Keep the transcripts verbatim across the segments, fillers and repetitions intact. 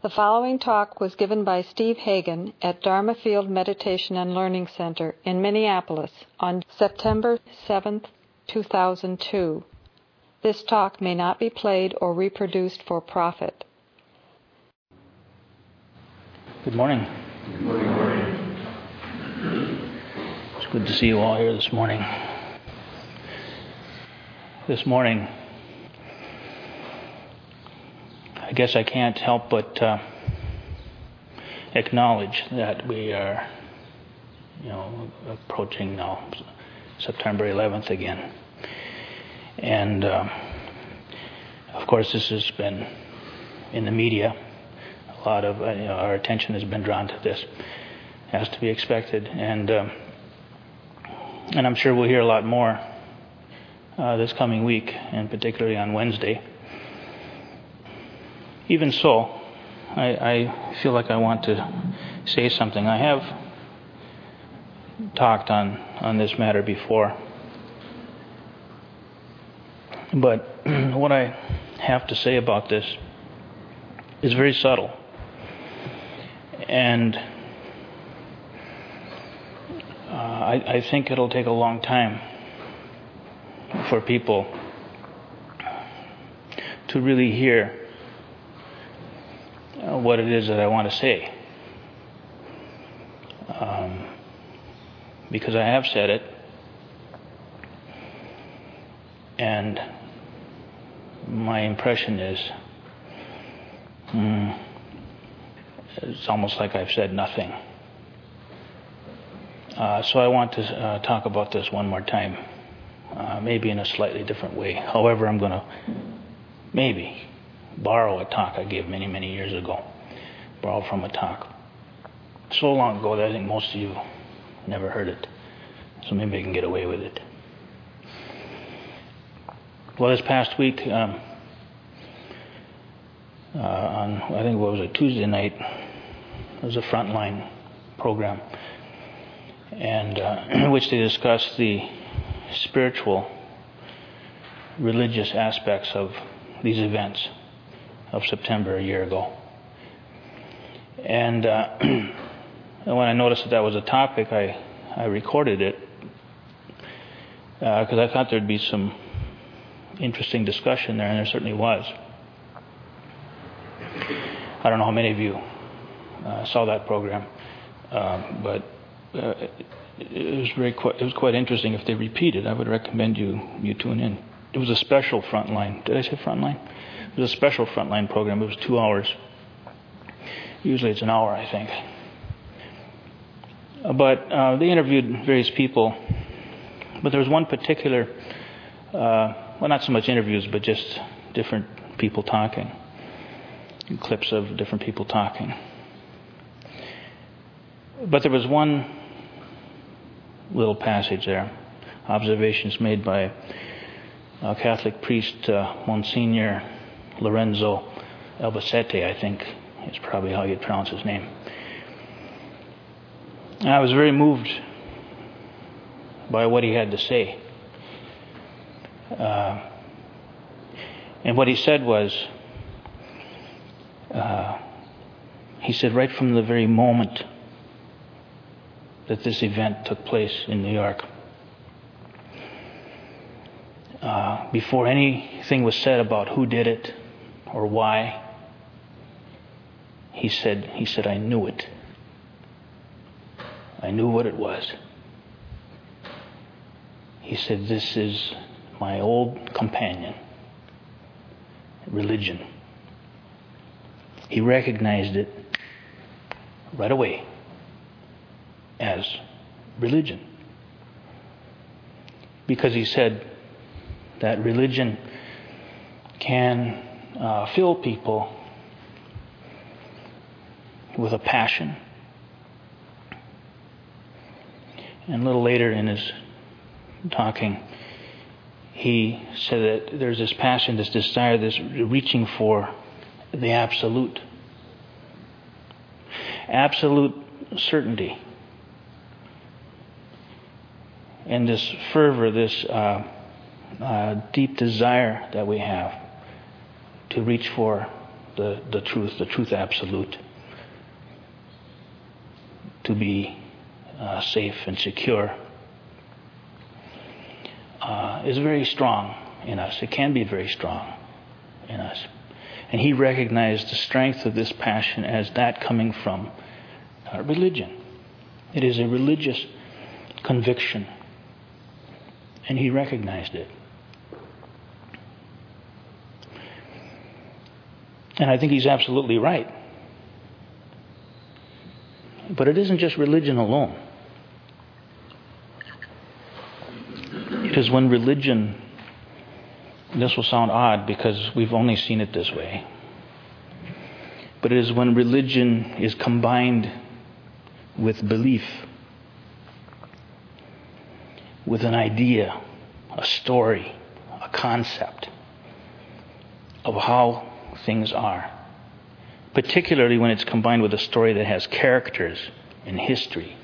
The following talk was given by Steve Hagen at Dharma Field Meditation and Learning Center in Minneapolis on September seventh, two thousand two. This talk may not be played or reproduced for profit. Good morning. Good morning. It's good to see you all here this morning. This morning, I guess I can't help but uh, acknowledge that we are, you know, approaching now September eleventh again. And, uh, of course, this has been in the media. A lot of uh, you know, our attention has been drawn to this, as to be expected. And, um, and I'm sure we'll hear a lot more uh, this coming week, and particularly on Wednesday. Even so, I, I feel like I want to say something. I have talked on, on this matter before, but what I have to say about this is very subtle. And uh, I, I think it'll take a long time for people to really hear what it is that I want to say. Um, because I have said it, and my impression is mm, it's almost like I've said nothing. Uh, so I want to uh, talk about this one more time, uh, maybe in a slightly different way. However, I'm going to maybe borrow a talk I gave many, many years ago. Borrow from a talk so long ago that I think most of you never heard it. So maybe I can get away with it. Well, this past week, um, uh, on I think what was it, Tuesday night, it was a Frontline program, and uh, in which they discussed the spiritual, religious aspects of these events of September a year ago. And uh, when I noticed that that was a topic, I, I recorded it because uh, I thought there'd be some interesting discussion there, and there certainly was. I don't know how many of you uh, saw that program, uh, but uh, it was very quite, it was quite interesting. If they repeat it, I would recommend you you tune in. It was a special Frontline. Did I say Frontline? It was a special Frontline program. It was two hours. Usually it's an hour, I think. But uh, they interviewed various people. But there was one particular, uh, well, not so much interviews, but just different people talking. Clips of different people talking. But there was one little passage there. Observations made by a Catholic priest, uh, Monsignor Lorenzo Albacete, I think is probably how you'd pronounce his name. And I was very moved by what he had to say. Uh, and what he said was, uh, he said right from the very moment that this event took place in New York, uh, before anything was said about who did it or why, He said, he said, I knew it. I knew what it was. He said, this is my old companion, religion. He recognized it right away as religion. Because he said that religion can uh, fill people with a passion. And a little later in his talking, he said that there's this passion, this desire, this reaching for the absolute. Absolute certainty. And this fervor, this uh, uh, deep desire that we have to reach for the, the truth, the truth absolute, to be uh, safe and secure, uh, is very strong in us. It can be very strong in us. And he recognized the strength of this passion as that coming from uh, religion. It is a religious conviction. And he recognized it. And I think he's absolutely right. But it isn't just religion alone. It is when religion, this will sound odd because we've only seen it this way, but it is when religion is combined with belief, with an idea, a story, a concept of how things are, particularly when it's combined with a story that has characters and history.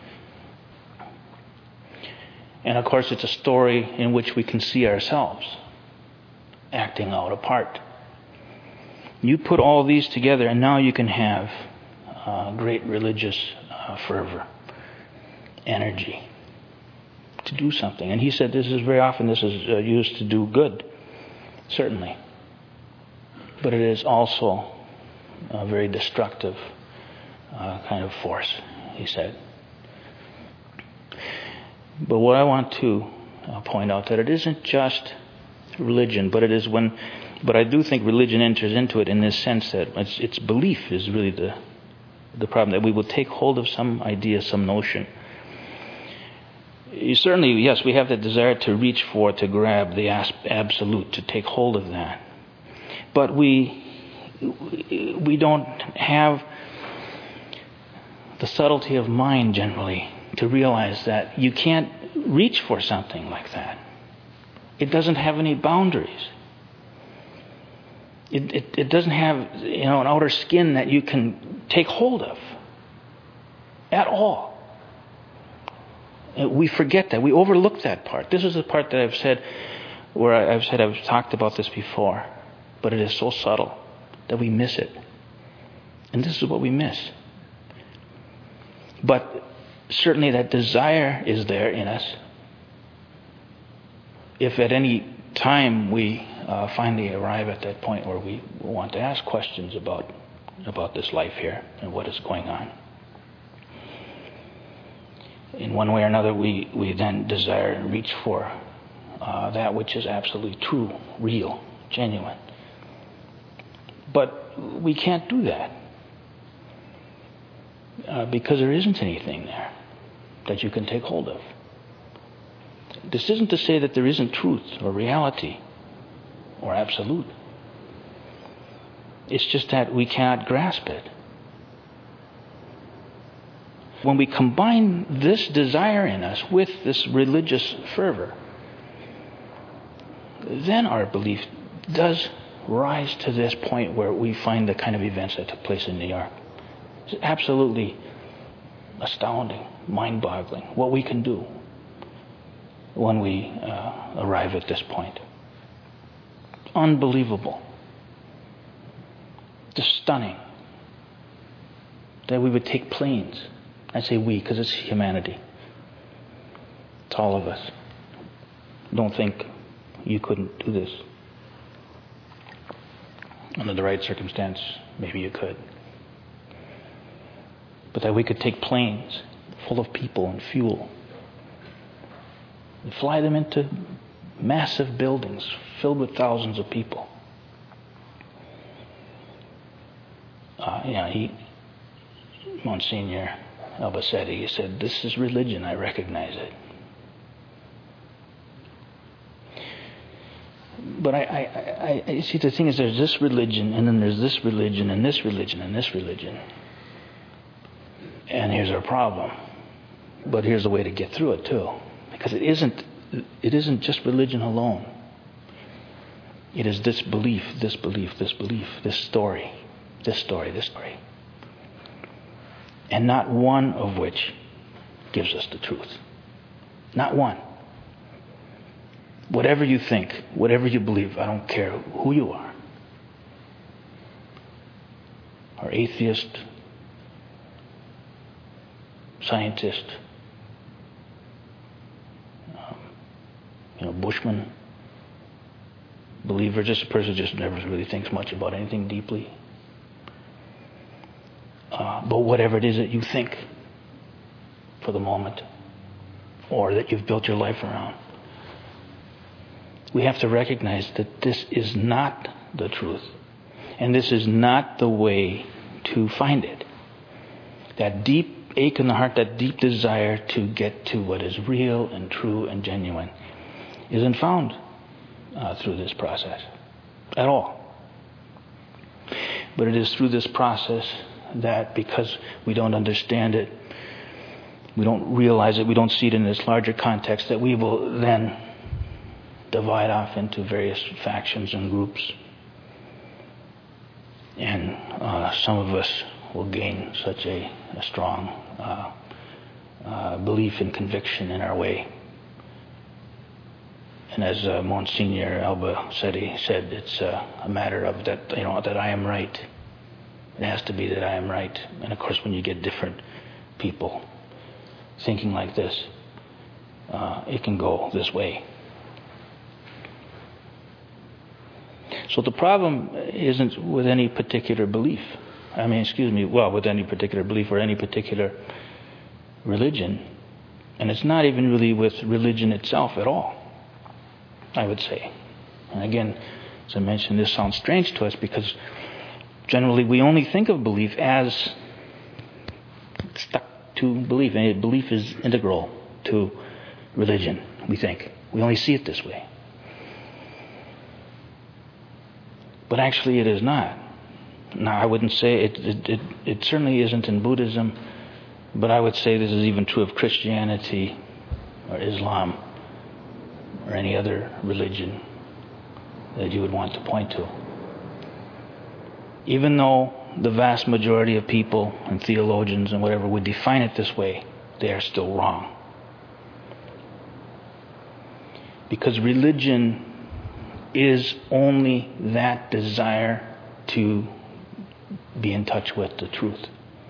And of course, it's a story in which we can see ourselves acting out a part. You put all these together, and now you can have uh, great religious uh, fervor, energy to do something. And he said this is very often this is uh, used to do good, certainly. But it is also a very destructive uh, kind of force, he said. But what I want to uh, point out that it isn't just religion, but it is when, but I do think religion enters into it in this sense that it's, its belief is really the the problem, that we will take hold of some idea, some notion. You certainly, yes, we have the desire to reach for, to grab the absolute, to take hold of that. But we we don't have the subtlety of mind generally to realize that you can't reach for something like that. It doesn't have any boundaries. It, it, it doesn't have, you know, an outer skin that you can take hold of at all. We forget that. We overlook that part. This is the part that I've said, where I've said I've talked about this before, but it is so subtle that we miss it. And this is what we miss. But certainly that desire is there in us. If at any time we uh, finally arrive at that point where we want to ask questions about about this life here and what is going on, in one way or another, we, we then desire and reach for uh, that which is absolutely true, real, genuine. But we can't do that uh, because there isn't anything there that you can take hold of. This isn't to say that there isn't truth or reality or absolute. It's just that we cannot grasp it. When we combine this desire in us with this religious fervor, then our belief does rise to this point where we find the kind of events that took place in New York. It's absolutely astounding, mind-boggling what we can do when we uh, arrive at this point. Unbelievable. Just stunning that we would take planes. I say we because it's humanity. It's all of us. Don't think you couldn't do this. Under the right circumstance, maybe you could. But that we could take planes full of people and fuel and fly them into massive buildings filled with thousands of people. Uh, yeah, he, Monsignor Albacete, he said, "This is religion. I recognize it." But I, I, I, I see the thing is, there's this religion, and then there's this religion, and this religion, and this religion. And here's our problem. But here's a way to get through it too, because it isn't, it isn't just religion alone. It is this belief, this belief, this belief, this story, this story, this story. And not one of which gives us the truth. Not one. Whatever you think, whatever you believe, I don't care who you are. or atheist, scientist, um, you know, Bushman, believer, just a person who just never really thinks much about anything deeply. Uh, but whatever it is that you think for the moment, or that you've built your life around, we have to recognize that this is not the truth. And this is not the way to find it. That deep ache in the heart, that deep desire to get to what is real and true and genuine, isn't found uh, through this process at all. But it is through this process that, because we don't understand it, we don't realize it, we don't see it in this larger context, that we will then divide off into various factions and groups. And uh, some of us will gain such a, a strong uh, uh, belief and conviction in our way. And as uh, Monsignor Alba said, he said, it's uh, a matter of that, you know, that I am right. It has to be that I am right. And of course, when you get different people thinking like this, uh, it can go this way. So the problem isn't with any particular belief. I mean, excuse me, well, with any particular belief or any particular religion. And it's not even really with religion itself at all, I would say. And again, as I mentioned, this sounds strange to us because generally we only think of belief as stuck to belief. And belief is integral to religion, we think. We only see it this way. But actually it is not. Now, I wouldn't say it, it, it, it certainly isn't in Buddhism, but I would say this is even true of Christianity or Islam or any other religion that you would want to point to. Even though the vast majority of people and theologians and whatever would define it this way, they are still wrong. Because religion is only that desire to be in touch with the truth.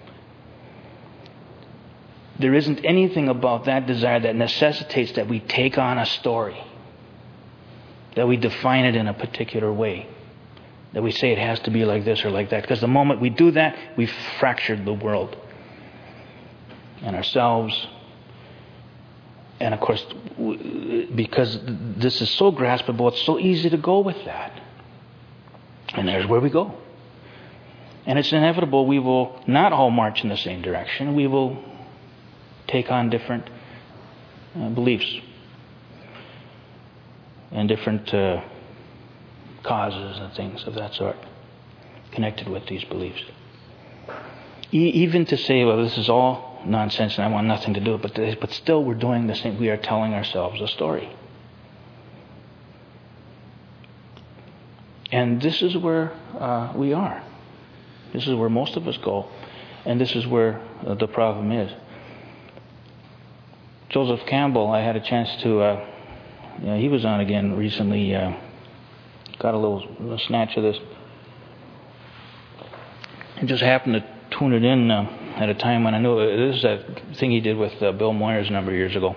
There isn't anything about that desire that necessitates that we take on a story, that we define it in a particular way, that we say it has to be like this or like that. Because the moment we do that, we've fractured the world and ourselves. And of course, because this is so graspable, it's so easy to go with that. And there's where we go. And it's inevitable we will not all march in the same direction. We will take on different uh, beliefs and different uh, causes and things of that sort connected with these beliefs. E- even to say, well, this is all nonsense and I want nothing to do with it, but, but still we're doing the same. We are telling ourselves a story. And this is where uh, we are. This is where most of us go. And this is where uh, the problem is. Joseph Campbell, I had a chance to, uh, you know, he was on again recently, uh, got a little, little snatch of this. And just happened to tune it in uh, at a time when I knew, uh, this is that thing he did with uh, Bill Moyers a number of years ago.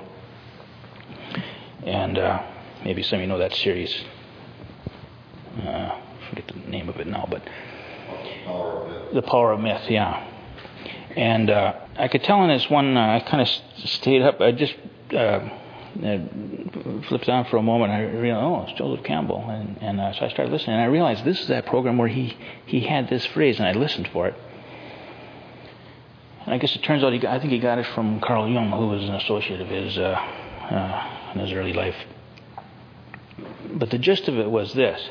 And uh, maybe some of you know that series. Uh, I forget the name of it now, but Power of Myth. The Power of Myth, yeah. And uh, I could tell in this one, uh, I kind of st- stayed up. I just uh, uh, flipped on for a moment. I realized, oh, it's Joseph Campbell, and, and uh, so I started listening. And I realized this is that program where he he had this phrase, and I listened for it. And I guess it turns out he got, I think he got it from Carl Jung, who was an associate of his uh, uh, in his early life. But the gist of it was this.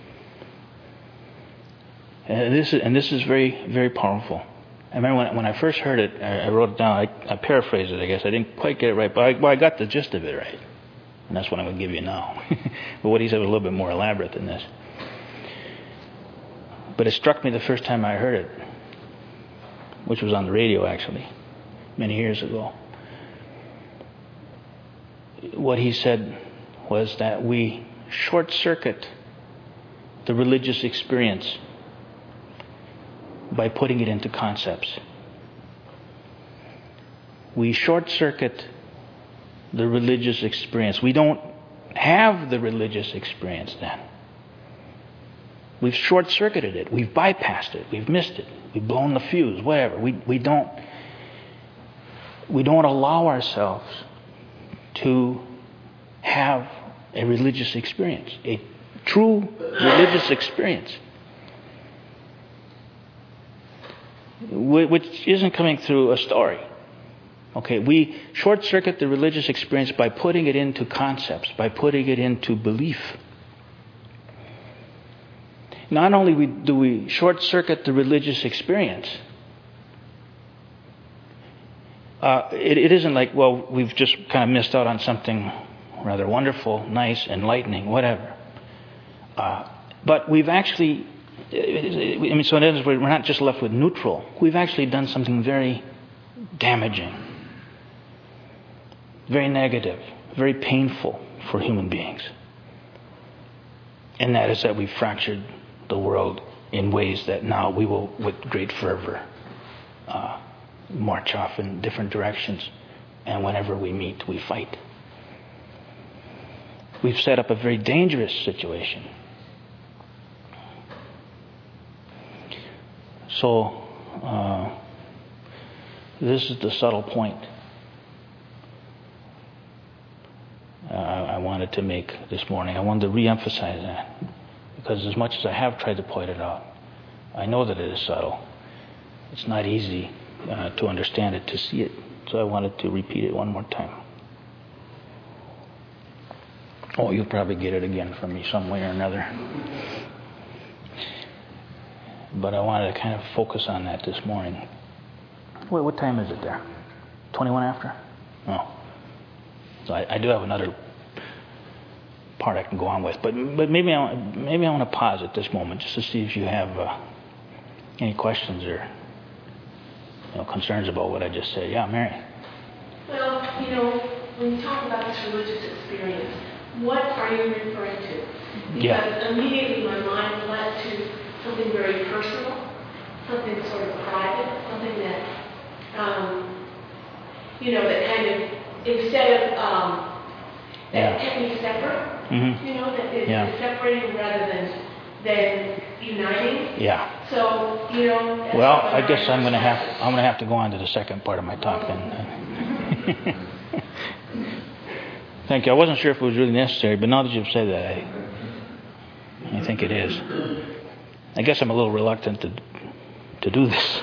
And this is, and this is very, very powerful. I remember when, when I first heard it, I, I wrote it down. I, I paraphrased it, I guess. I didn't quite get it right, but I, well, I got the gist of it right. And that's what I'm going to give you now. But what he said was a little bit more elaborate than this. But it struck me the first time I heard it, which was on the radio, actually, many years ago. What he said was that we short-circuit the religious experience by putting it into concepts. We short-circuit the religious experience. We don't have the religious experience then. We've short-circuited it. We've bypassed it. We've missed it. We've blown the fuse, whatever. We, we don't we don't allow ourselves to have a religious experience, a true religious experience, which isn't coming through a story. Okay, we short-circuit the religious experience by putting it into concepts, by putting it into belief. Not only do we short-circuit the religious experience, uh, it, it isn't like, well, we've just kind of missed out on something rather wonderful, nice, enlightening, whatever. Uh, but we've actually, I mean, so in other words, we're not just left with neutral. We've actually done something very damaging, very negative, very painful for human beings. And that is that we've fractured the world in ways that now we will, with great fervor, uh, march off in different directions. And whenever we meet, we fight. We've set up a very dangerous situation. So, uh, this is the subtle point uh, I wanted to make this morning. I wanted to re-emphasize that. Because as much as I have tried to point it out, I know that it is subtle. It's not easy uh, to understand it, to see it. So I wanted to repeat it one more time. Oh, you'll probably get it again from me some way or another. But I wanted to kind of focus on that this morning. Wait, what time is it there? twenty-one after? Oh. So I, I do have another part I can go on with, but but maybe I maybe I want to pause at this moment just to see if you have uh, any questions or you know, concerns about what I just said. Yeah, Mary. Well, you know, when you talk about this religious experience, what are you referring to? Because yeah. immediately my mind led to something very personal, something sort of private, something that um, you know that kind of instead of um, that yeah. can be separate. Mm-hmm. You know, that it's yeah. separating rather than than uniting. Yeah. So, you know. Well, I guess I'm going to have I'm going to have to go on to the second part of my talk then. Thank you. I wasn't sure if it was really necessary, but now that you've said that, I, I think it is. I guess I'm a little reluctant to to do this.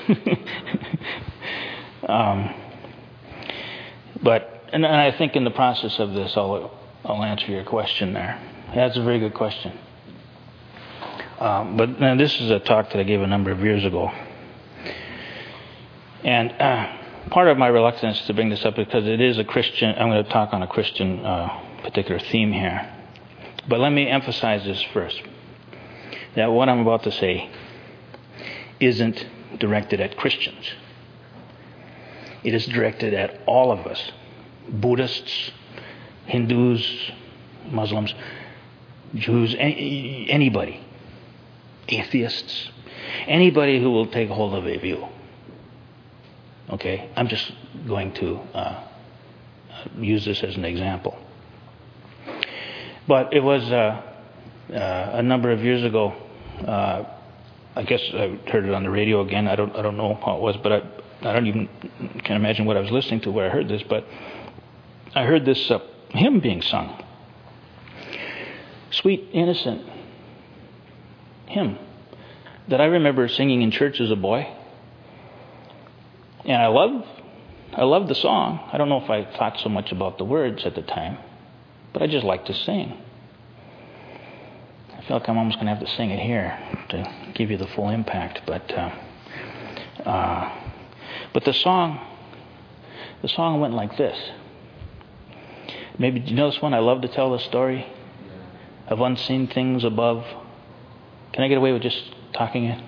um, but and, and I think in the process of this, I'll. I'll answer your question there. That's a very good question. Um, but now this is a talk that I gave a number of years ago. And uh, part of my reluctance to bring this up is because it is a Christian, I'm going to talk on a Christian uh, particular theme here. But let me emphasize this first. That what I'm about to say isn't directed at Christians. It is directed at all of us. Buddhists, Hindus, Muslims, Jews, any, anybody, atheists, anybody who will take hold of a view. Okay, I'm just going to uh, use this as an example. But it was uh, uh, a number of years ago. Uh, I guess I heard it on the radio again. I don't, I don't know how it was, but I, I don't even can imagine what I was listening to where I heard this. But I heard this. Uh, hymn being sung. Sweet, innocent hymn that I remember singing in church as a boy. And I loved, I loved the song. I don't know if I thought so much about the words at the time, but I just liked to sing. I feel like I'm almost going to have to sing it here to give you the full impact. But, uh, uh, but the song, the song went like this. Maybe, do you know this one? I love to tell the story of unseen things above. Can I get away with just talking it?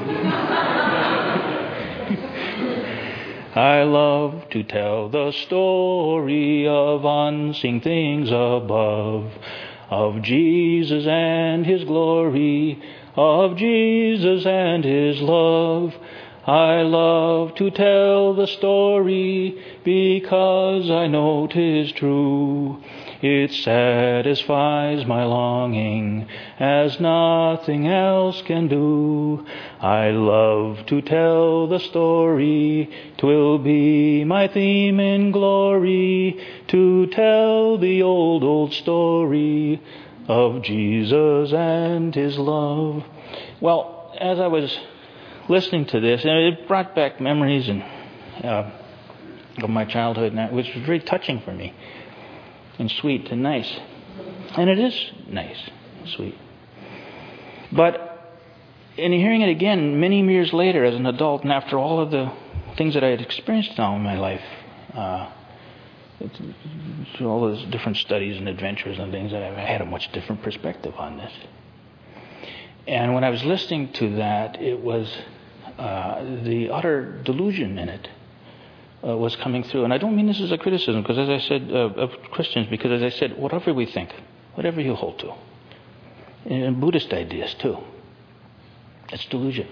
I love to tell the story of unseen things above, of Jesus and His glory. of Jesus and His love. I love to tell the story because I know 'tis true. It satisfies my longing as nothing else can do. I love to tell the story, 'twill be my theme in glory, to tell the old, old story of Jesus and His love. Well, as I was listening to this, and it brought back memories and uh, of my childhood, and which was very touching for me, and sweet and nice. And it is nice and sweet. But in hearing it again, many years later as an adult, and after all of the things that I had experienced now in my life, uh, through all those different studies and adventures and things, that I had a much different perspective on this. And when I was listening to that, it was uh, the utter delusion in it uh, was coming through. And I don't mean this as a criticism, because as I said, uh, of Christians, because as I said, whatever we think, whatever you hold to, and Buddhist ideas too, it's delusion.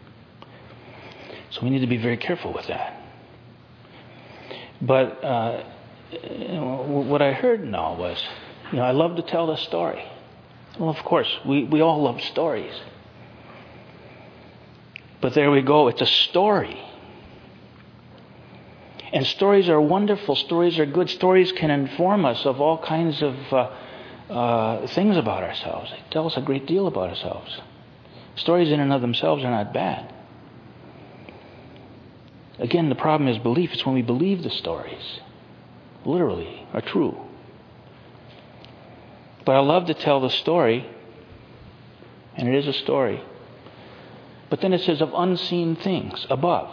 So we need to be very careful with that. But uh, you know, what I heard now was, you know, I love to tell the story. Well, of course, we, we all love stories. But there we go, it's a story. And stories are wonderful, stories are good, stories can inform us of all kinds of uh, uh, things about ourselves. They tell us a great deal about ourselves. Stories in and of themselves are not bad. Again, the problem is belief. It's when we believe the stories, literally, are true. But I love to tell the story, and it is a story. But then it says of unseen things above.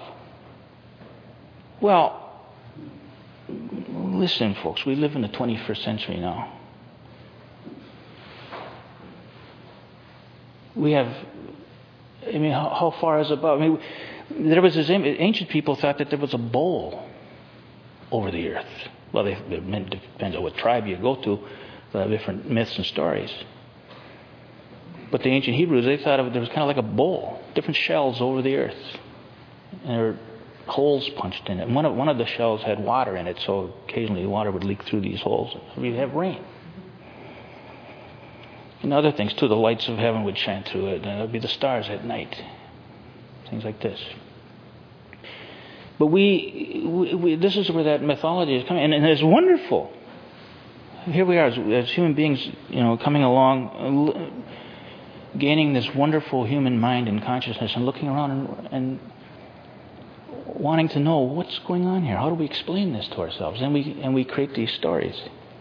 Well, listen, folks, we live in the twenty-first century now. We have, I mean, how, how far is above? I mean, there was this, ancient people thought that there was a bowl over the earth. Well, they, it depends on what tribe you go to. They have different myths and stories. But the ancient Hebrews, they thought of it, there was kind of like a bowl, different shells over the earth. And there were holes punched in it. And one of, one of the shells had water in it, so occasionally water would leak through these holes. So you'd have rain. And other things too, the lights of heaven would shine through it, and it would be the stars at night. Things like this. But we, we, we this is where that mythology is coming, and, and it's wonderful. Here we are as, as human beings, you know, coming along, gaining this wonderful human mind and consciousness, and looking around and, and wanting to know what's going on here. How do we explain this to ourselves? And we and we create these stories.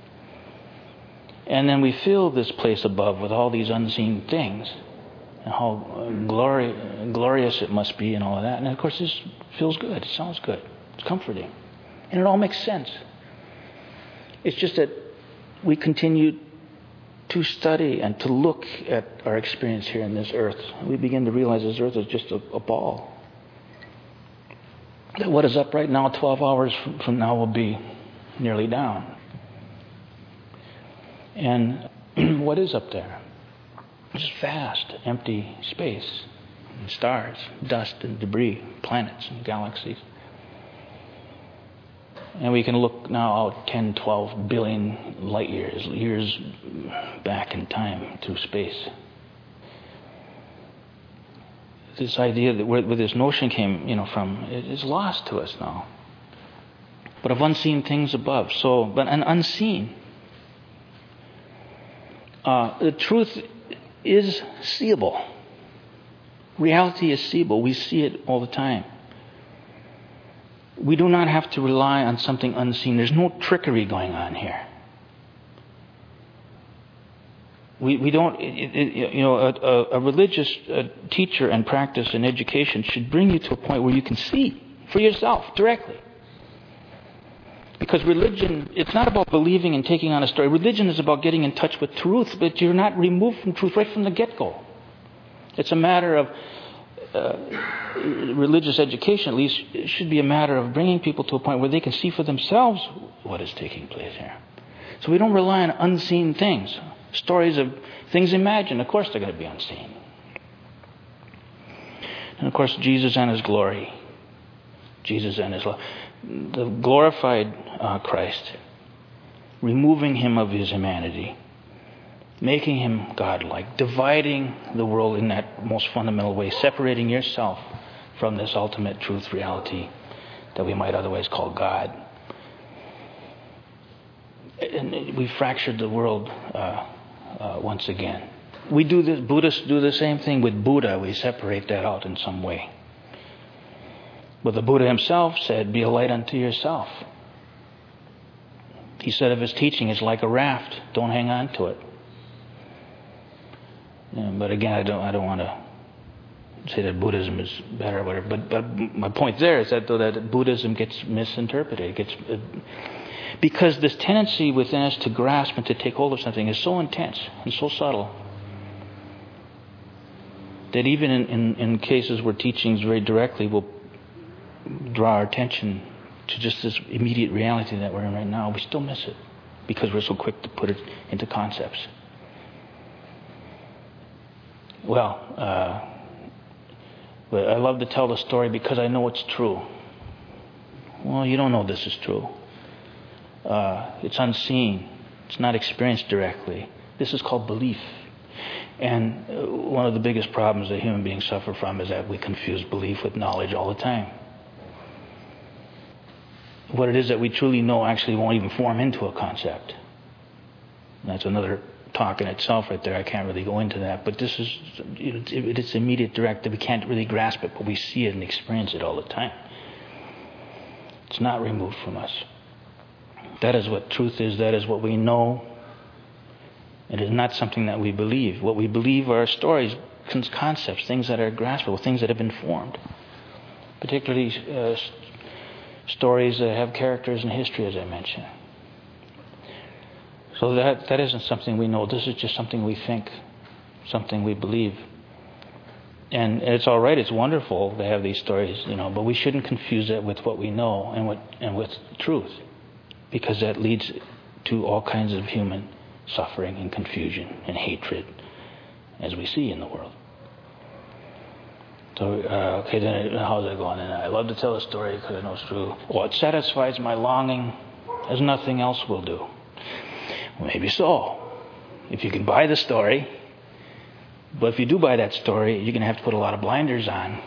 And then we fill this place above with all these unseen things, and how glori- glorious it must be, and all of that. And of course, this feels good. It sounds good. It's comforting, and it all makes sense. It's just that we continue to study and to look at our experience here in this earth. We begin to realize this earth is just a, a ball. That what is up right now, twelve hours from now, will be nearly down. And what is up there? Just vast, empty space, and stars, dust and debris, planets and galaxies. And we can look now out ten, twelve billion light years, years back in time through space. This idea that where, where this notion came, you know, from, it is lost to us now. But of unseen things above. So, but an unseen. Uh, the truth is seeable. Reality is seeable. We see it all the time. We do not have to rely on something unseen. There's no trickery going on here. We we don't, it, it, you know, a, a religious uh, teacher and practice and education should bring you to a point where you can see for yourself directly. Because religion, it's not about believing and taking on a story. Religion is about getting in touch with truth, but you're not removed from truth right from the get-go. It's a matter of uh, religious education, at least, it should be a matter of bringing people to a point where they can see for themselves what is taking place here. So we don't rely on unseen things. Stories of things imagined, of course they're going to be unseen. And of course, Jesus and His glory. Jesus and His love. The glorified uh, Christ, removing Him of His humanity, making Him God-like, dividing the world in that most fundamental way, separating yourself from this ultimate truth reality that we might otherwise call God. And we fractured the world uh, uh, once again. We do this, Buddhists do the same thing with Buddha. We separate that out in some way. But the Buddha himself said, be a light unto yourself. He said of his teaching, it's like a raft. Don't hang on to it. Yeah, but again, I don't I don't want to say that Buddhism is better or whatever. But, but my point there is that though that Buddhism gets misinterpreted. It gets, uh, because this tendency within us to grasp and to take hold of something is so intense and so subtle that even in, in, in cases where teachings very directly will draw our attention to just this immediate reality that we're in right now, we still miss it because we're so quick to put it into concepts. Well, uh, but I love to tell the story because I know it's true. Well, you don't know this is true. Uh, it's unseen. It's not experienced directly. This is called belief. And one of the biggest problems that human beings suffer from is that we confuse belief with knowledge all the time. What it is that we truly know actually won't even form into a concept. That's another talk in itself right there. I can't really go into that. But this is, you know, it's immediate, direct, that we can't really grasp it, but we see it and experience it all the time. It's not removed from us. That is what truth is. That is what we know. It is not something that we believe. What we believe are stories, concepts, things that are graspable, things that have been formed. Particularly uh, stories that have characters and history, as I mentioned. So that that isn't something we know. This is just something we think, something we believe. And it's all right. It's wonderful to have these stories, you know. But we shouldn't confuse it with what we know and what and with truth, because that leads to all kinds of human suffering and confusion and hatred, as we see in the world. So, uh, okay, then how's that going? And I love to tell a story because I know it's true. Well, it satisfies my longing as nothing else will do. Well, maybe so, if you can buy the story. But if you do buy that story, you're going to have to put a lot of blinders on,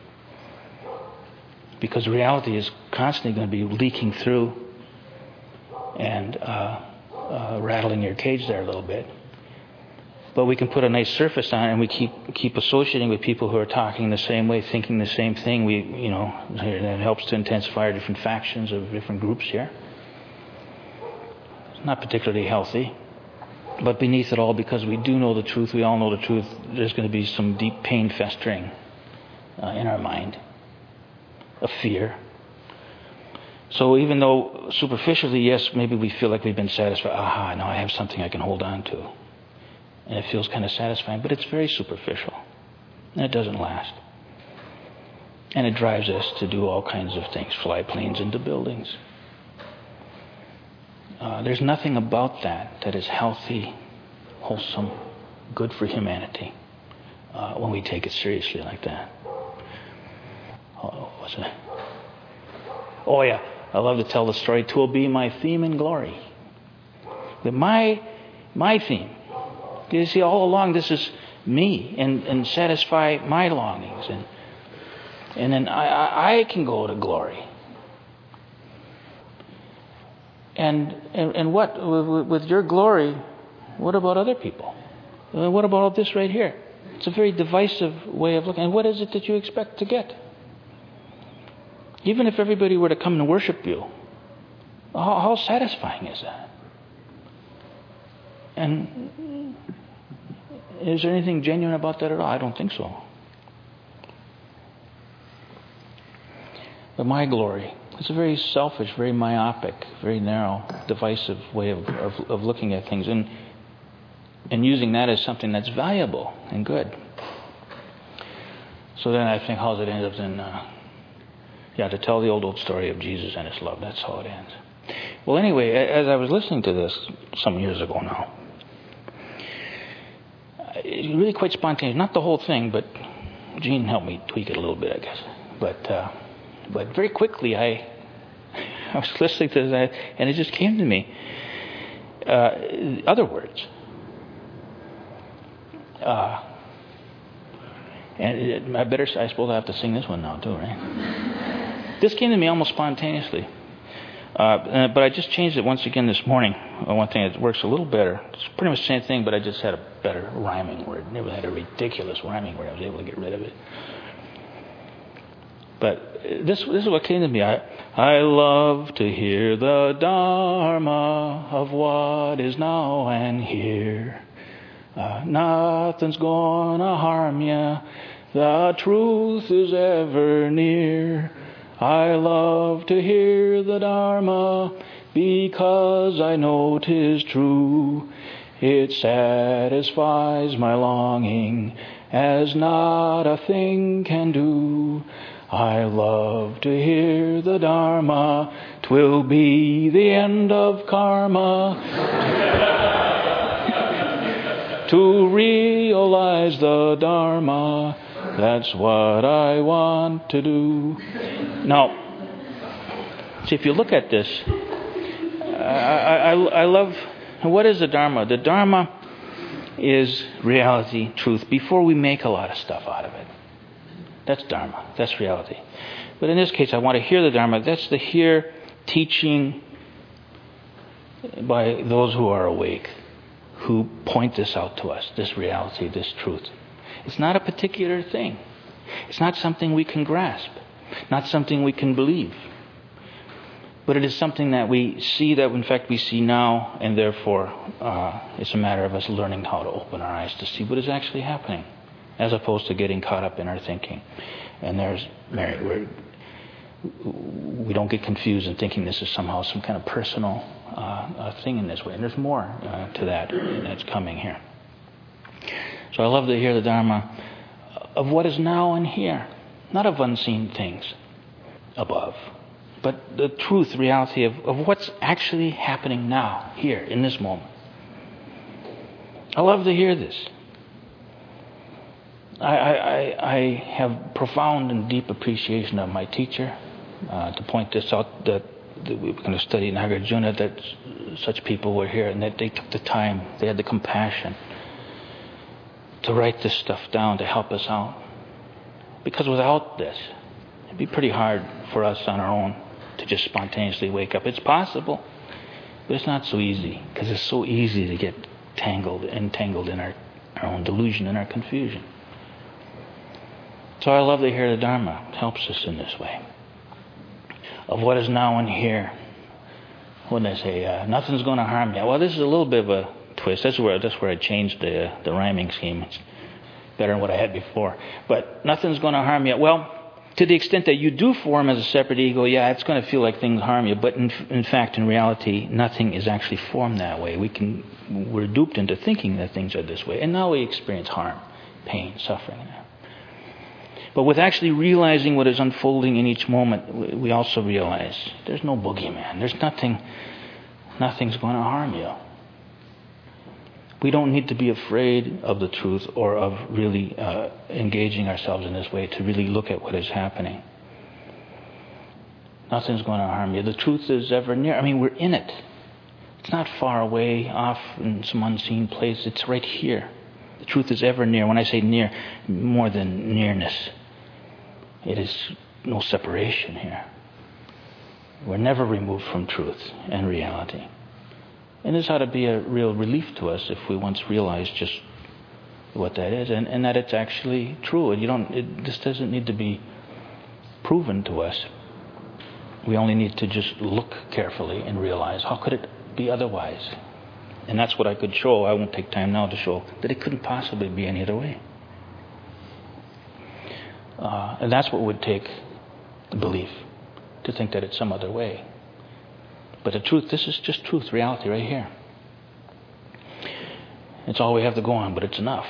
because reality is constantly going to be leaking through and uh, uh, rattling your cage there a little bit. But we can put a nice surface on it, and we keep keep associating with people who are talking the same way, thinking the same thing. We, you know, it helps to intensify our different factions of different groups here. It's not particularly healthy. But beneath it all, because we do know the truth, we all know the truth, there's going to be some deep pain festering uh, in our mind, of fear. So even though superficially, yes, maybe we feel like we've been satisfied. Aha, now I have something I can hold on to. And it feels kind of satisfying, but it's very superficial. And it doesn't last. And it drives us to do all kinds of things, fly planes into buildings. Uh, there's nothing about that that is healthy, wholesome, good for humanity uh, when we take it seriously like that. Oh, what's it? Oh yeah, I love to tell the story. 'Twill be my theme and glory. But my my theme. You see, all along this is me and, and satisfy my longings, and and then I, I, I can go to glory. And, and and what with, with your glory? What about other people? What about all this right here? It's a very divisive way of looking. And what is it that you expect to get? Even if everybody were to come and worship you, how, how satisfying is that? And is there anything genuine about that at all? I don't think so. But my glory, it's a very selfish, very myopic, very narrow, divisive way of, of, of looking at things, and and using that as something that's valuable and good. So then I think, how does it end up in, uh, yeah, to tell the old, old story of Jesus and His love. That's how it ends. Well, anyway, as I was listening to this some years ago now, it's really quite spontaneous. Not the whole thing, but Gene helped me tweak it a little bit, I guess. But uh, but very quickly, I I was listening to that, and it just came to me. Uh, other words. Uh, and it, I better, I suppose I have to sing this one now too, right? This came to me almost spontaneously. Uh, but I just changed it once again this morning. One thing that works a little better. It's pretty much the same thing, but I just had a better rhyming word. Never had a ridiculous rhyming word. I was able to get rid of it. But this this is what came to me. I I love to hear the Dharma of what is now and here. Uh, nothing's gonna harm ya. The truth is ever near. I love to hear the Dharma because I know 'tis true. It satisfies my longing as not a thing can do. I love to hear the Dharma. 'Twill be the end of karma. To realize the Dharma, that's what I want to do. Now, see, if you look at this, I, I, I love, what is the Dharma? The Dharma is reality, truth, before we make a lot of stuff out of it. That's Dharma, that's reality. But in this case, I want to hear the Dharma. That's the hear teaching by those who are awake, who point this out to us, this reality, this truth. It's not a particular thing. It's not something we can grasp, not something we can believe. But it is something that we see, that in fact we see now, and therefore uh, it's a matter of us learning how to open our eyes to see what is actually happening, as opposed to getting caught up in our thinking. And there's, Mary, we're, we don't get confused in thinking this is somehow some kind of personal uh, uh, thing in this way. And there's more uh, to that that's coming here. So I love to hear the Dharma of what is now and here, not of unseen things above, but the truth, reality of, of what's actually happening now, here, in this moment. I love to hear this. I, I, I have profound and deep appreciation of my teacher uh, to point this out, that, that we were going to study Nagarjuna, that such people were here and that they took the time, they had the compassion to write this stuff down to help us out. Because without this, it'd be pretty hard for us on our own to just spontaneously wake up. It's possible, but it's not so easy, because it's so easy to get tangled, entangled in our, our own delusion and our confusion. So I love to hear the Dharma. It helps us in this way. Of what is now and here. What did I say? Uh, nothing's going to harm you. Well, this is a little bit of a twist. That's where that's where I changed the the rhyming scheme. It's better than what I had before. But nothing's going to harm you. Well, to the extent that you do form as a separate ego, yeah, it's going to feel like things harm you. But in, in fact, in reality, nothing is actually formed that way. We can we're duped into thinking that things are this way, and now we experience harm, pain, suffering. But with actually realizing what is unfolding in each moment, we also realize there's no boogeyman. There's nothing. Nothing's going to harm you. We don't need to be afraid of the truth or of really uh, engaging ourselves in this way to really look at what is happening. Nothing's going to harm you. The truth is ever near. I mean, we're in it. It's not far away, off in some unseen place. It's right here. The truth is ever near. When I say near, more than nearness. It is no separation here. We're never removed from truth and reality. And this ought to be a real relief to us if we once realize just what that is, and, and that it's actually true. And you don't. It, this doesn't need to be proven to us. We only need to just look carefully and realize, how could it be otherwise? And that's what I could show. I won't take time now to show that it couldn't possibly be any other way. Uh, and that's what would take belief, to think that it's some other way. But the truth, this is just truth, reality right here. It's all we have to go on, but it's enough.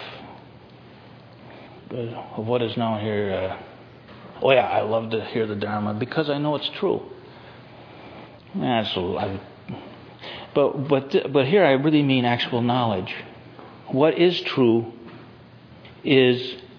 But what is now here? Uh, oh yeah, I love to hear the Dharma because I know it's true. Yeah, so I, but but but here I really mean actual knowledge. What is true is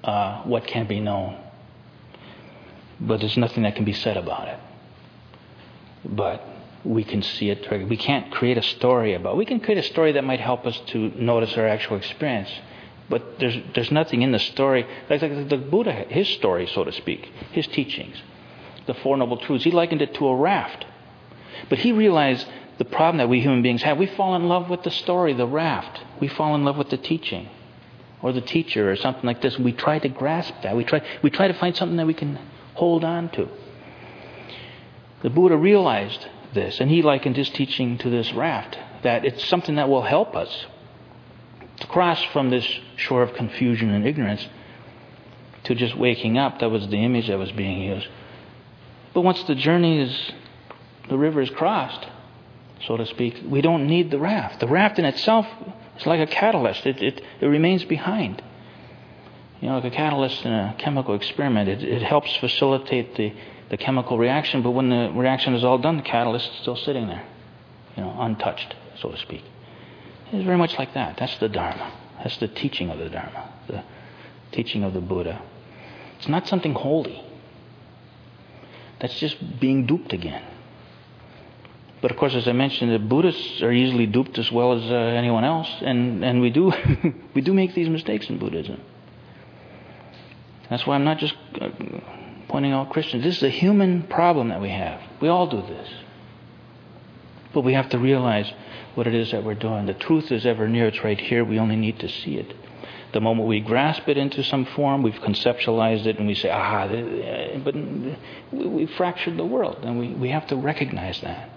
uh, what can be known. But there's nothing that can be said about it. But we can see it. We can't create a story about it. We can create a story that might help us to notice our actual experience. But there's there's nothing in the story. Like, like the Buddha, his story, so to speak, his teachings, the Four Noble Truths, he likened it to a raft. But he realized the problem that we human beings have. We fall in love with the story, the raft. We fall in love with the teaching or the teacher or something like this. We try to grasp that. We try we try to find something that we can hold on to. The Buddha realized this, and he likened his teaching to this raft, that it's something that will help us to cross from this shore of confusion and ignorance to just waking up. That was the image that was being used. But once the journey is, the river is crossed, so to speak, we don't need the raft. The raft in itself is like a catalyst. It it, it remains behind. You know, like a catalyst in a chemical experiment, it, it helps facilitate the, the chemical reaction, but when the reaction is all done, the catalyst is still sitting there, you know, untouched, so to speak. It's very much like that. That's the Dharma. That's the teaching of the Dharma, the teaching of the Buddha. It's not something holy. That's just being duped again. But of course, as I mentioned, the Buddhists are easily duped as well as uh, anyone else, and, and we do we do make these mistakes in Buddhism. That's why I'm not just uh, pointing out Christians. This is a human problem that we have. We all do this. But we have to realize what it is that we're doing. The truth is ever near. It's right here. We only need to see it. The moment we grasp it into some form, we've conceptualized it, and we say, aha, but we fractured the world. And we, we have to recognize that.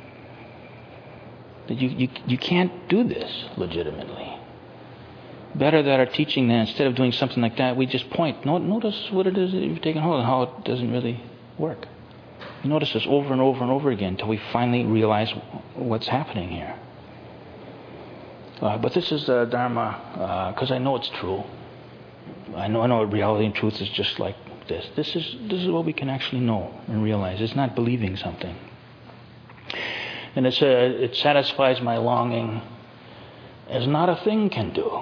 That you, you, you can't do this legitimately. Better that our teaching then, instead of doing something like that, we just point. Notice what it is that you've taken hold of and how it doesn't really work. You notice this over and over and over again until we finally realize what's happening here. Uh, but this is uh, Dharma because uh, I know it's true. I know I know reality and truth is just like this. This is this is what we can actually know and realize. It's not believing something. And it's, uh, it satisfies my longing as not a thing can do.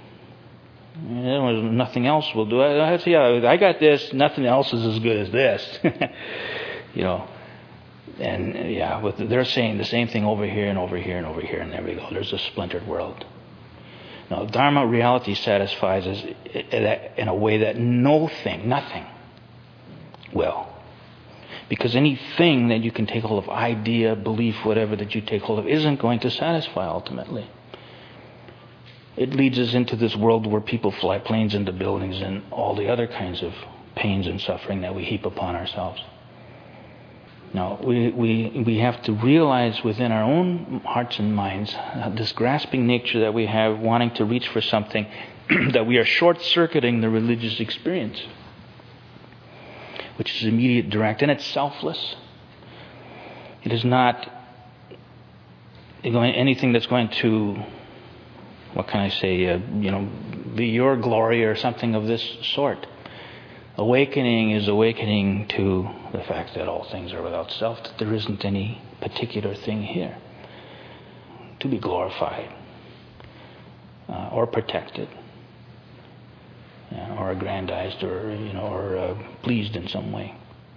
Nothing else will do. I, I, see, I got this. Nothing else is as good as this. You know. And yeah, but they're saying the same thing over here and over here and over here, and there we go. There's a splintered world. Now, Dharma reality satisfies us in a way that no thing, nothing, will. Because anything that you can take hold of, idea, belief, whatever that you take hold of, isn't going to satisfy ultimately. It leads us into this world where people fly planes into buildings and all the other kinds of pains and suffering that we heap upon ourselves. Now, we, we, we have to realize within our own hearts and minds uh, this grasping nature that we have, wanting to reach for something, that we are short-circuiting the religious experience, which is immediate, direct, and it's selfless. It is not anything that's going to, what can I say, uh, you know, be your glory or something of this sort. Awakening is awakening to the fact that all things are without self, that there isn't any particular thing here to be glorified uh, or protected, yeah, or aggrandized, or you know, or uh, pleased in some way.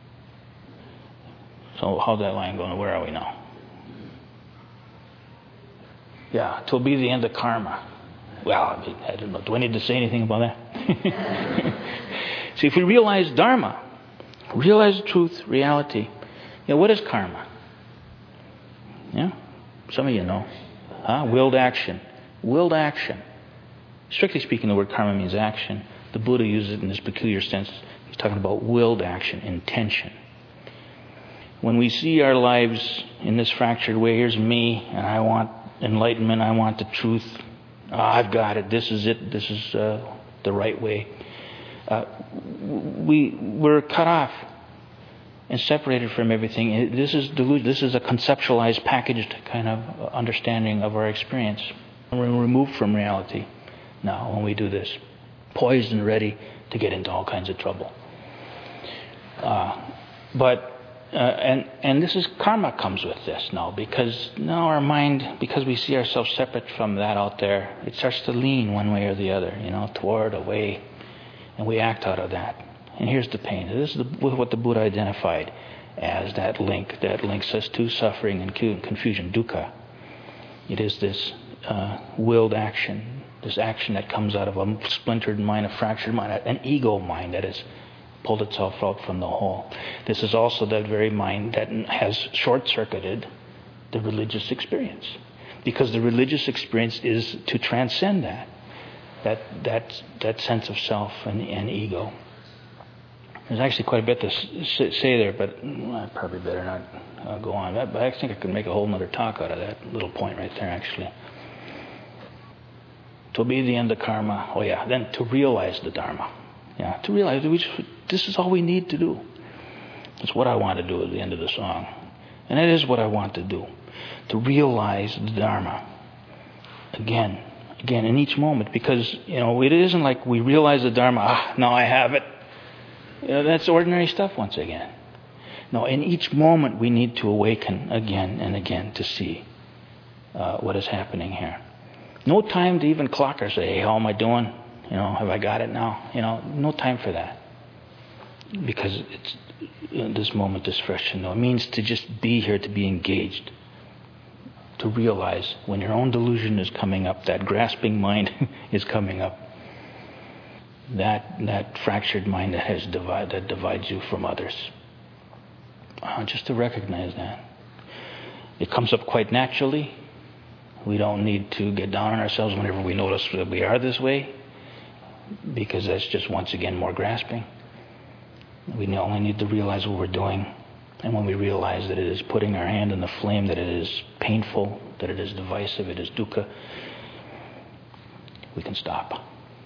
So how's that line going? Where are we now? Yeah, to be the end of karma. Well, I, mean, I don't know. Do I need to say anything about that? See, if we realize Dharma, realize truth, reality, you know, what is karma? Yeah, some of you know. Huh? Willed action. Willed action. Strictly speaking, the word karma means action. The Buddha uses it in this peculiar sense. He's talking about willed action, intention. When we see our lives in this fractured way, here's me, and I want enlightenment, I want the truth. Oh, I've got it. This is it. This is uh, the right way. Uh, we we're cut off and separated from everything. This is delusion. This is a conceptualized, packaged kind of understanding of our experience. We're removed from reality now when we do this, poised and ready to get into all kinds of trouble. Uh, but uh, and and this is karma comes with this now, because now our mind, because we see ourselves separate from that out there, it starts to lean one way or the other, you know, toward, away. and we act out of that. And here's the pain. This is the, what the Buddha identified as that link that links us to suffering and confusion, dukkha. It is this uh, willed action, this action that comes out of a splintered mind, a fractured mind, an ego mind that has pulled itself out from the whole. This is also that very mind that has short-circuited the religious experience, because the religious experience is to transcend that, that that that sense of self and, and ego. There's actually quite a bit to say there, but I probably better not uh, go on. But I think I could make a whole other talk out of that little point right there, actually. To be the end of karma. Oh yeah, then to realize the Dharma. Yeah, to realize that we just, this is all we need to do. It's what I want to do at the end of the song. And it is what I want to do. To realize the Dharma. Again, again, in each moment. Because, you know, it isn't like we realize the Dharma, ah, now I have it. You know, that's ordinary stuff once again. No, in each moment we need to awaken again and again to see uh, what is happening here. No time to even clock or say, hey, how am I doing? You know, have I got it now? You know, no time for that. Because it's, you know, this moment is fresh to know. It means to just be here, to be engaged. To realize when your own delusion is coming up, that grasping mind is coming up. That that fractured mind that has divide, that divides you from others. Uh, just to recognize that. It comes up quite naturally. We don't need to get down on ourselves whenever we notice that we are this way, because that's just once again more grasping. We only need to realize what we're doing, and when we realize that it is putting our hand in the flame, that it is painful, that it is divisive, it is dukkha, we can stop.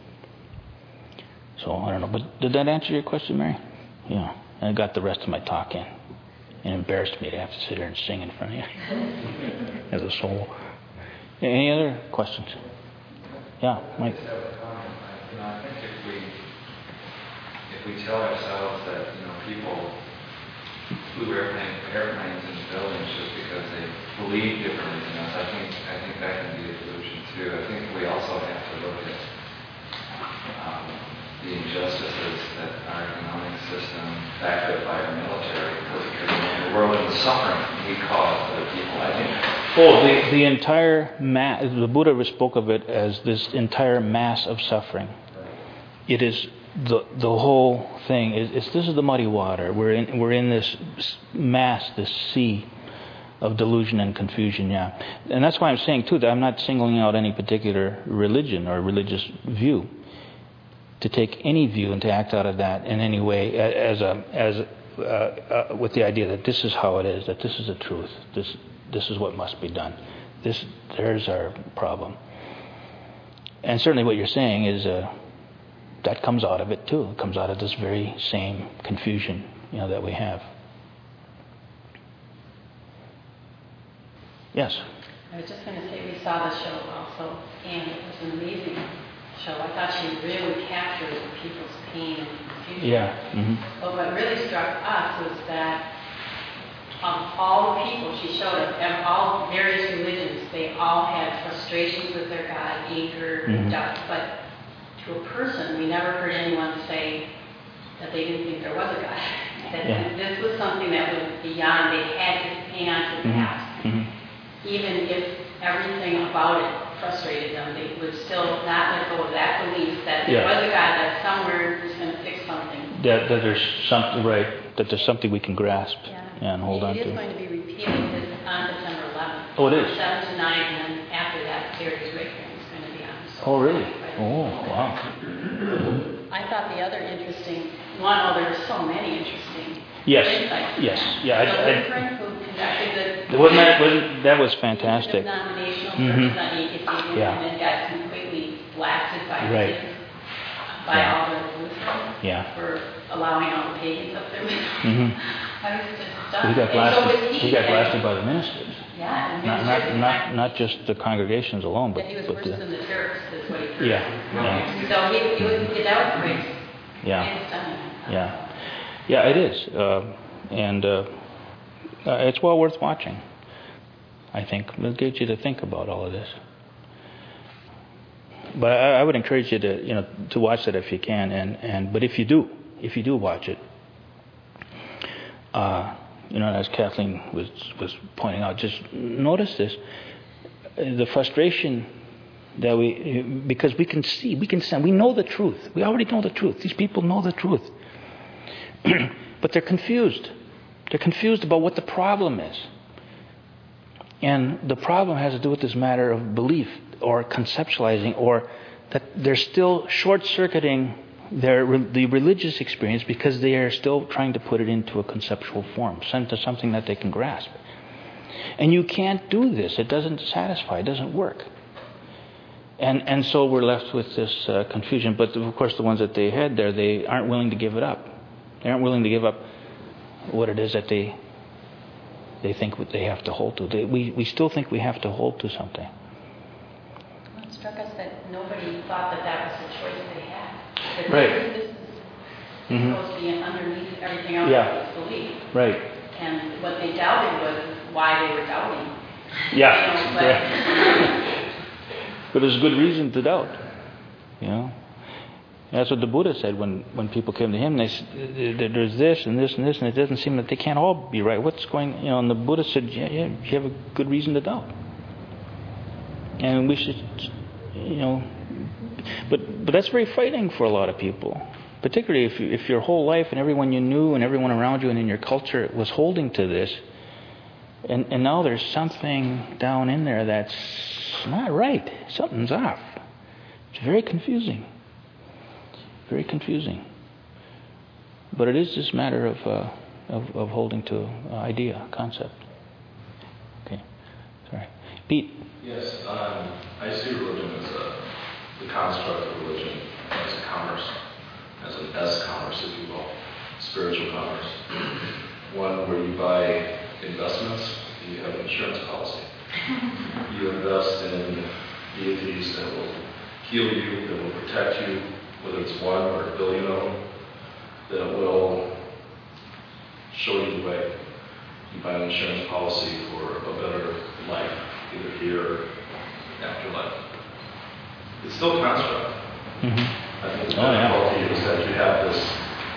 So, I don't know, but did that answer your question, Mary? Yeah. And I got the rest of my talk in. It embarrassed me to have to sit here and sing in front of you as a solo. Any other questions? Yeah, Mike. I just have a comment. I, you know, I think if we if we tell ourselves that, you know, people flew airplane, airplanes into buildings just because they believe differently than us, I think I think that can be a delusion too. I think we also have to look at um, the injustices that our economic system, backed up by our military, because the world and the suffering we cause other people. I think. Oh, the, the entire mass, the Buddha spoke of it as this entire mass of suffering. It is the the whole thing. Is it's, this is the muddy water. We're in we're in this mass, this sea of delusion and confusion. Yeah, and that's why I'm saying too that I'm not singling out any particular religion or religious view. To take any view and to act out of that in any way as a as uh, uh, with the idea that this is how it is, that this is the truth. This. This is what must be done. This, there's our problem. And certainly what you're saying is uh, that comes out of it too. It comes out of this very same confusion, you know, that we have. Yes? I was just going to say we saw the show also, and it was an amazing show. I thought she really captured people's pain and confusion. Yeah. Mm-hmm. But what really struck us was that Um, all the people she showed us, and all various religions, they all had frustrations with their God, anger, mm-hmm. doubt. But to a person, we never heard anyone say that they didn't think there was a God. That yeah. this was something that was beyond. They had to hang on to the mm-hmm. past. Mm-hmm. Even if everything about it frustrated them, they would still not let go of that belief that there yeah. was a God that somewhere is going to fix something. That, that there's something, right, that there's something we can grasp. Yeah. And hold it on is to. going to be repeated on September eleventh. Oh, it is? seven to nine, and then after that, Gary's Rickman is going to be on. So oh, really? Oh, wow. I thought the other interesting one, oh, there were so many interesting yes. insights. Yes, yeah. So I, I, Whitford, who conducted the... Wasn't that, wasn't, that was fantastic. ...denominational mm-hmm. purpose on Naked Vegan, yeah. and then got completely blasted by right. by yeah. all the Lutherans yeah. for allowing all the pagans up there. Mm-hmm. I was just stunned. He got blasted. So he, he got blasted by the ministers. Yeah, the not, ministers. Not, not, not just the congregations alone, but... Yeah, he was but worse the, than the terrorists, is what he heard. Yeah, yeah. So he, he was, that was great. Yeah. Stunning. Yeah. Yeah, it is. Uh, and uh, uh, it's well worth watching, I think. It gives you to think about all of this. but I, I would encourage you to, you know, to watch that if you can. And, and but if you do, if you do watch it, uh, you know, as Kathleen was was pointing out, just notice this: the frustration that we, because we can see, we can sense, we know the truth. We already know the truth. These people know the truth, but they're confused. They're confused about what the problem is. And the problem has to do with this matter of belief or conceptualizing, or that they're still short-circuiting their the religious experience because they are still trying to put it into a conceptual form, into something that they can grasp. And you can't do this. It doesn't satisfy. It doesn't work. And and so we're left with this uh, confusion. But of course, the ones that they had there, they aren't willing to give it up. They aren't willing to give up what it is that they they think what they have to hold to. They, we, we still think we have to hold to something. Well, it struck us that nobody thought that that was the choice they had. That Right. This is Mm-hmm. supposed to be underneath everything else Yeah. that was belief. Right. And what they doubted was why they were doubting. Yeah. You know, but yeah. But there's good reason to doubt. You know. That's what the Buddha said when, when people came to him. They said, there's this and this and this, and it doesn't seem that they can't all be right. What's going, you know? And the Buddha said, yeah, yeah, you have a good reason to doubt. And we should, you know, but but that's very frightening for a lot of people, particularly if you, if your whole life and everyone you knew and everyone around you and in your culture was holding to this, and and now there's something down in there that's not right. Something's off. It's very confusing. Very confusing. But it is this matter of uh, of, of holding to an idea, concept. Okay, sorry, Pete. Yes, um, I see religion as a, the construct of religion as a commerce, as an S-commerce, if you will, spiritual commerce. One where you buy investments, you have an insurance policy. You invest in deities that will heal you, that will protect you, whether it's one or a billion of them, that will show you the way. You buy an insurance policy for a better life, either here or afterlife. It's still a construct. Mm-hmm. I think the Oh, yeah. difficulty is that you have this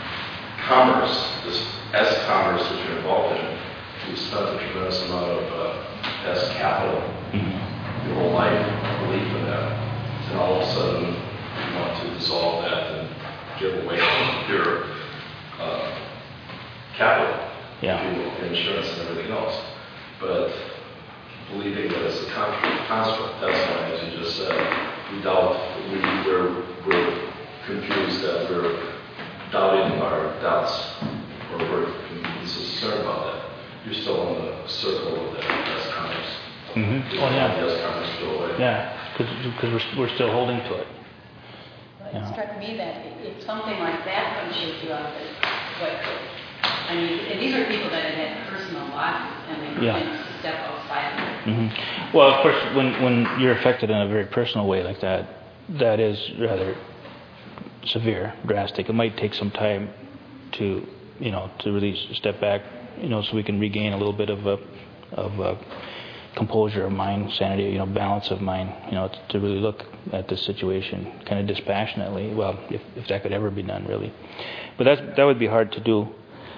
commerce, this S-commerce that you're involved in. You've spent a tremendous amount of uh, S-capital, Mm-hmm. your whole life, belief in that. And all of a sudden, you want to dissolve that and give away your uh, capital, Yeah. if you will, insurance and everything else. But believing that it's a con- construct, that's why, as you just said, we doubt, we, we're, we're confused that we're doubting our doubts, or we're concerned about that. You're still in the circle of that S commerce. Mm-hmm. You Oh, yeah. want the S commerce to go away. Yeah, because we're, we're still holding to it. Well, Yeah. it struck me that if something like that could shake you up, what could? I mean, and these are people that had had personal losses and they Yeah. couldn't step outside of it. Mm-hmm. Well, of course, when, when you're affected in a very personal way like that, that is rather severe, drastic. It might take some time to, you know, to really step back, you know, so we can regain a little bit of a, of a composure of mind, sanity, you know, balance of mind, you know, to, to really look at this situation kind of dispassionately. Well, if, if that could ever be done, really. But that that would be hard to do.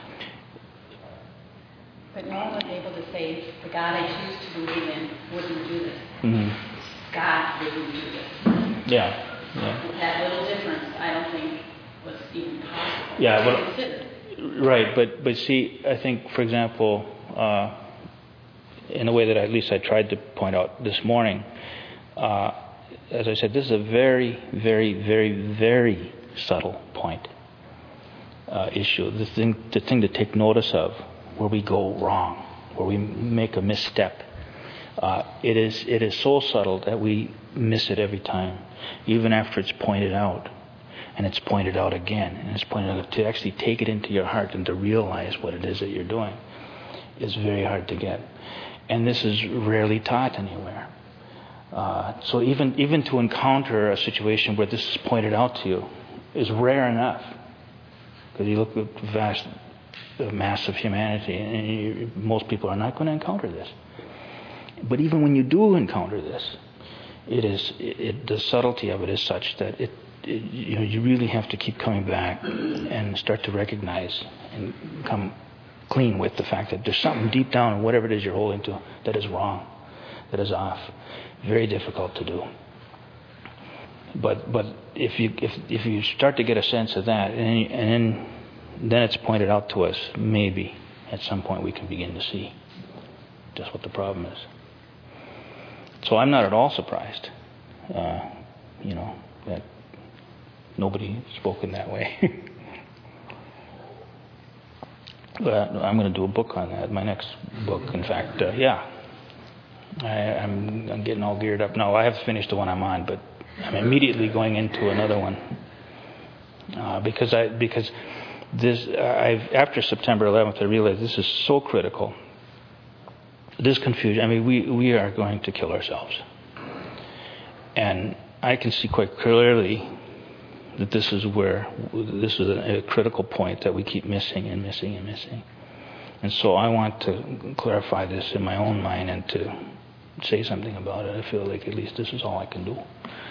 But no one was able to say, the God I choose to believe in wouldn't do this. Mm-hmm. God wouldn't do this. Yeah. Yeah. That little difference, I don't think, was even possible. Yeah, to but- consider. Right, but but see, I think, for example, uh, in a way that at least I tried to point out this morning, uh, as I said, this is a very, very, very, very subtle point, uh, issue. The thing, the thing to take notice of, where we go wrong, where we make a misstep. Uh, it is it is so subtle that we miss it every time, even after it's pointed out. And it's pointed out again, and it's pointed out. To actually take it into your heart and to realize what it is that you're doing is very hard to get. And this is rarely taught anywhere. Uh, so even even to encounter a situation where this is pointed out to you is rare enough. Because you look at the vast uh, mass of humanity, and you, most people are not going to encounter this. But even when you do encounter this, it is it, the subtlety of it is such that it, it you know you really have to keep coming back and start to recognize and come clean with the fact that there's something deep down in whatever it is you're holding to that is wrong, that is off. Very difficult to do. But but if you if if you start to get a sense of that, and, and then then it's pointed out to us, maybe at some point we can begin to see just what the problem is. So I'm not at all surprised, uh, you know, that nobody spoke in that way. But I'm going to do a book on that. My next book, in fact, uh, yeah. I, I'm, I'm getting all geared up. No, I have finished the one I'm on, but I'm immediately going into another one uh, because I because this I've after September eleventh I realized this is so critical. This confusion. I mean, we we are going to kill ourselves, and I can see quite clearly that this is where this is a, a critical point that we keep missing and missing and missing. And so I want to clarify this in my own mind and to say something about it. I feel like at least this is all I can do.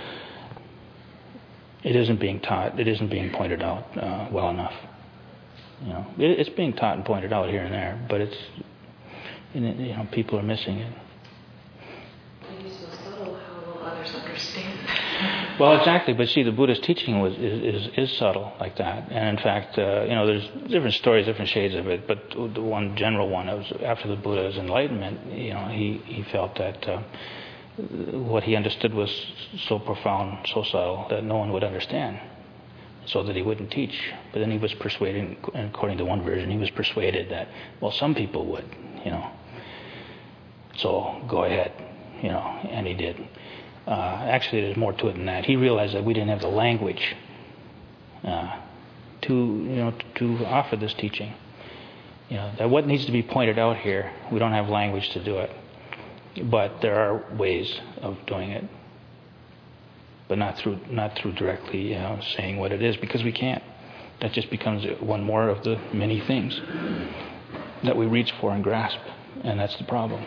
It isn't being taught. It isn't being pointed out uh, well enough. You know, it, it's being taught and pointed out here and there, but it's you know people are missing it. It's so subtle. How will others understand? Well, exactly. But see, the Buddha's teaching was is, is, is subtle like that. And in fact, uh, you know, there's different stories, different shades of it. But the one general one was after the Buddha's enlightenment, you know, he, he felt that uh, what he understood was so profound, so subtle that no one would understand, so that he wouldn't teach. But then he was persuaded, and according to one version, he was persuaded that, well, some people would, you know. So go ahead, you know, and he did. Uh, actually, there's more to it than that. He realized that we didn't have the language uh, to, you know, to offer this teaching. You know, that what needs to be pointed out here, we don't have language to do it. But there are ways of doing it, but not through not through directly, you know, saying what it is, because we can't. That just becomes one more of the many things that we reach for and grasp, and that's the problem.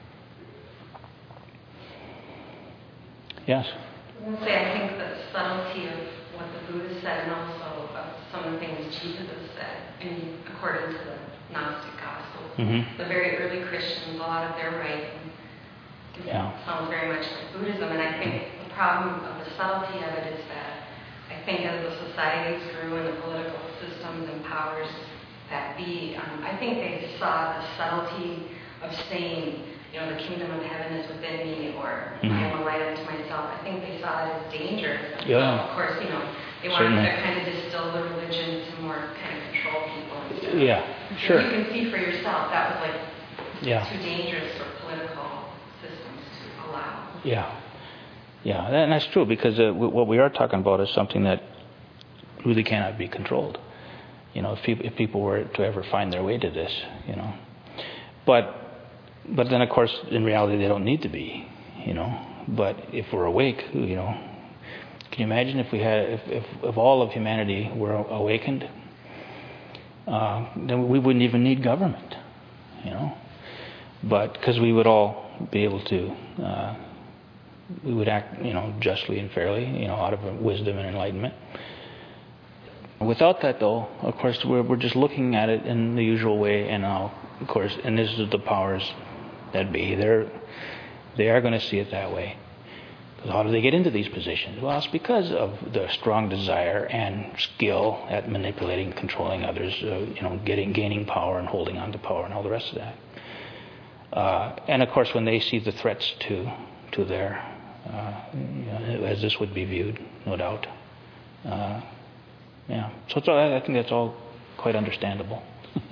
Yes? I was going to say, I think the subtlety of what the Buddha said, and also of some of the things Jesus has said, and according to the Gnostic Gospels, Mm-hmm. the very early Christians, a lot of their writing Yeah. sounds very much like Buddhism, and I think the problem of the subtlety of it is that I think as the societies grew and the political systems and powers that be, um, I think they saw the subtlety of saying, you know, the kingdom of heaven is within me, or mm-hmm. I am a light unto myself. I think they saw it as dangerous. Yeah. Of course, you know, they wanted Certainly. to kind of distill the religion to more kind of control people and stuff. Yeah, sure. You can see for yourself that was like Yeah. too dangerous for political systems to allow. Yeah. Yeah, and that's true, because uh, what we are talking about is something that really cannot be controlled. You know, if people, if people were to ever find their way to this, you know. But but then, of course, in reality, they don't need to be, you know. But if we're awake, you know, can you imagine if we had, if if, if all of humanity were awakened, uh, then we wouldn't even need government, you know. But because we would all be able to, uh, we would act, you know, justly and fairly, you know, out of wisdom and enlightenment. Without that, though, of course, we're we're just looking at it in the usual way, and now, of course, and this is the powers that be. They're they are going to see it that way. Because how do they get into these positions? Well, it's because of the strong desire and skill at manipulating, controlling others, uh, you know, getting gaining power and holding on to power and all the rest of that. Uh, and of course, when they see the threats to to their, uh, you know, as this would be viewed, no doubt. Uh, yeah. So it's all, I think that's all quite understandable.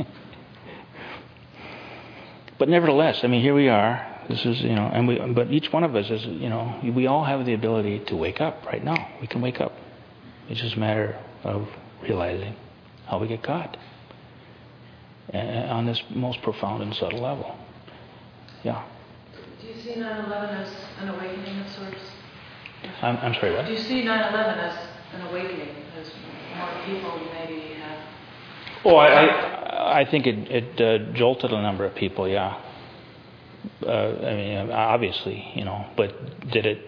But nevertheless, I mean, here we are. This is, you know, and we. But each one of us is, you know, we all have the ability to wake up right now. We can wake up. It's just a matter of realizing how we get caught uh, on this most profound and subtle level. Yeah. Do you see nine eleven as an awakening of sorts? I'm, I'm sorry, what? Do you see nine eleven as an awakening, as more people maybe have? Oh, I, I, I think it, it uh, jolted a number of people, yeah. Uh, I mean, obviously, you know, but did it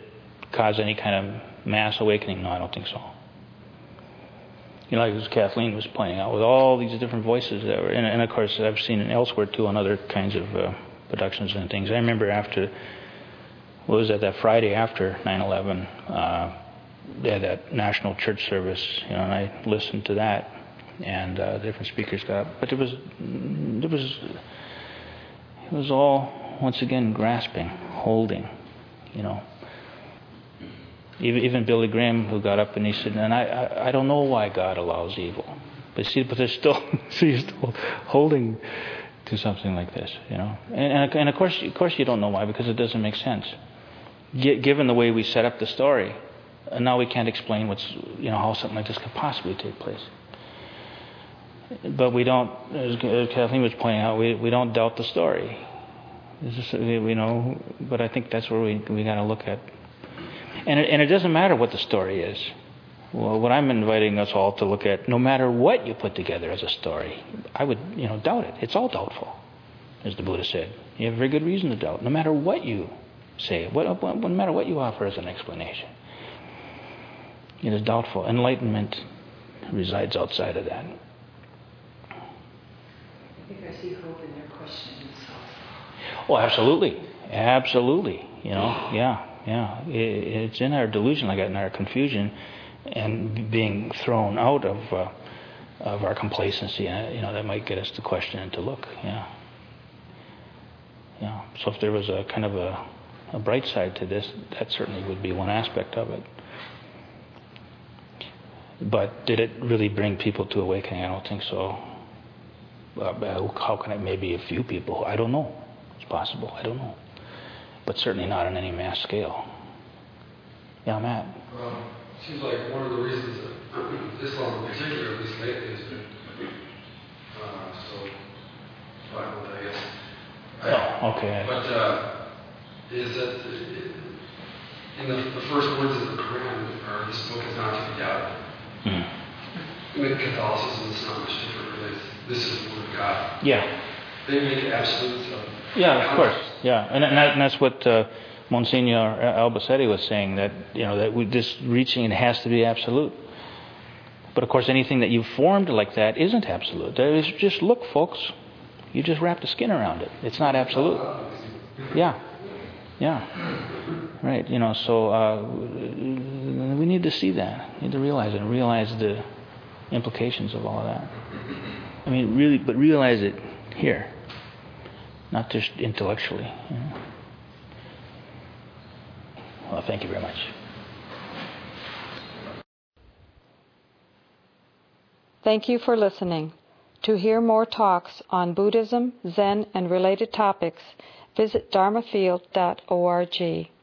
cause any kind of mass awakening? No, I don't think so. You know, like as Kathleen was pointing out, with all these different voices that were, and, and of course I've seen it elsewhere too on other kinds of uh, productions and things. I remember after, what was that, that Friday after nine eleven, uh, they had that national church service, you know, and I listened to that, and uh, different speakers got up, but it was, it was, it was all once again grasping, holding, you know. Even, even Billy Graham, who got up and he said, and I, I, I don't know why God allows evil, but see, but they're still, see, still holding to something like this, you know. And, and, and of course, of course, you don't know why, because it doesn't make sense, G- given the way we set up the story. And now we can't explain what's, you know, how something like this could possibly take place. But we don't, as Kathleen was pointing out, we we don't doubt the story. It's just, we know, but I think that's where we we got to look at. And it, and it doesn't matter what the story is. Well, what I'm inviting us all to look at, no matter what you put together as a story, I would, you know, doubt it. It's all doubtful, as the Buddha said. You have very good reason to doubt, no matter what you say, what, no matter what you offer as an explanation. It is doubtful. Enlightenment resides outside of that. I think I see hope in their questioning themselves. Oh, absolutely. Absolutely. You know, yeah, yeah. It, it's in our delusion, like in our confusion, and being thrown out of uh, of our complacency. Uh, you know, that might get us to question and to look. Yeah. Yeah. So if there was a kind of a, a bright side to this, that certainly would be one aspect of it. But did it really bring people to awakening? I don't think so. Uh, how can it? Maybe a few people. I don't know. It's possible. I don't know. But certainly not on any mass scale. Yeah, Matt. Well, it seems like one of the reasons that Islam in particular, at least lately, has been uh, so violent, I guess. Oh, okay. But uh, is that in the, the first words of the Quran, or this book is not to be doubted. Mm. I mean, Catholicism is not much different, really. This is the Word of God. Yeah. They make absolutes of. Yeah, of course. Yeah, and, and, that, and that's what uh, Monsignor Albacete was saying, that, you know, that we, this reaching, it has to be absolute. But of course, anything that you've formed like that isn't absolute. There is just, look, folks, you just wrap the skin around it. It's not absolute. Yeah. Yeah. Right. You know, so uh, we need to see that. We need to realize it and realize the implications of all of that. I mean, really, but realize it here, not just intellectually. You know? Well, thank you very much. Thank you for listening. To hear more talks on Buddhism, Zen, and related topics, visit dharma field dot org.